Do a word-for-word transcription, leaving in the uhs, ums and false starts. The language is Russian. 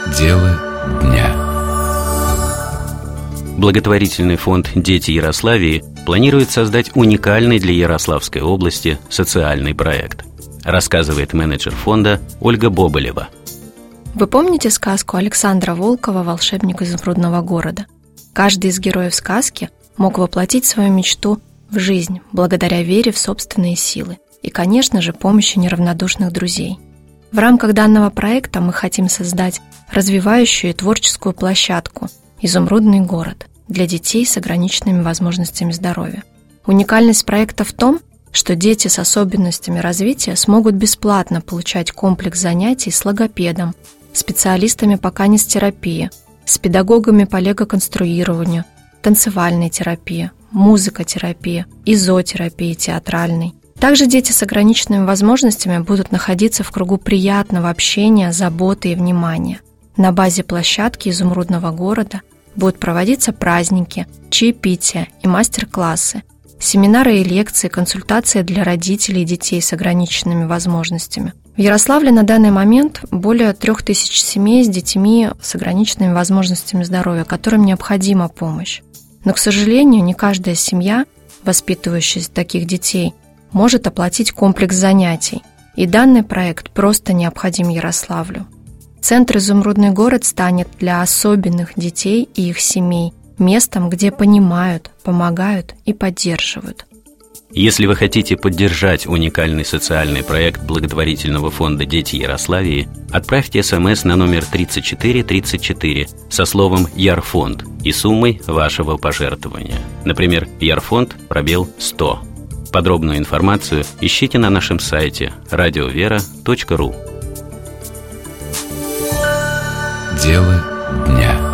Дело дня. Благотворительный фонд «Дети Ярославии» планирует создать уникальный для Ярославской области социальный проект, рассказывает менеджер фонда Ольга Боболева. Вы помните сказку Александра Волкова «Волшебник изумрудного города»? Каждый из героев сказки мог воплотить свою мечту в жизнь благодаря вере в собственные силы и, конечно же, помощи неравнодушных друзей. В рамках данного проекта мы хотим создать развивающую и творческую площадку «Изумрудный город» для детей с ограниченными возможностями здоровья. Уникальность проекта в том, что дети с особенностями развития смогут бесплатно получать комплекс занятий с логопедом, специалистами по канистерапии, с педагогами по лего-конструированию, танцевальной терапии, музыкотерапии, изотерапии театральной. Также дети с ограниченными возможностями будут находиться в кругу приятного общения, заботы и внимания. На базе площадки «Изумрудного города» будут проводиться праздники, чаепития и мастер-классы, семинары и лекции, консультации для родителей и детей с ограниченными возможностями. В Ярославле на данный момент более трех тысяч семей с детьми с ограниченными возможностями здоровья, которым необходима помощь. Но, к сожалению, не каждая семья, воспитывающая таких детей, может оплатить комплекс занятий, и данный проект просто необходим Ярославлю. Центр «Изумрудный город» станет для особенных детей и их семей местом, где понимают, помогают и поддерживают. Если вы хотите поддержать уникальный социальный проект благотворительного фонда «Дети Ярославии», отправьте смс на номер тридцать четыре тридцать четыре со словом «Ярфонд» и суммой вашего пожертвования. Например, Ярфонд пробел сто. Подробную информацию ищите на нашем сайте радиовера точка ру. Дело дня.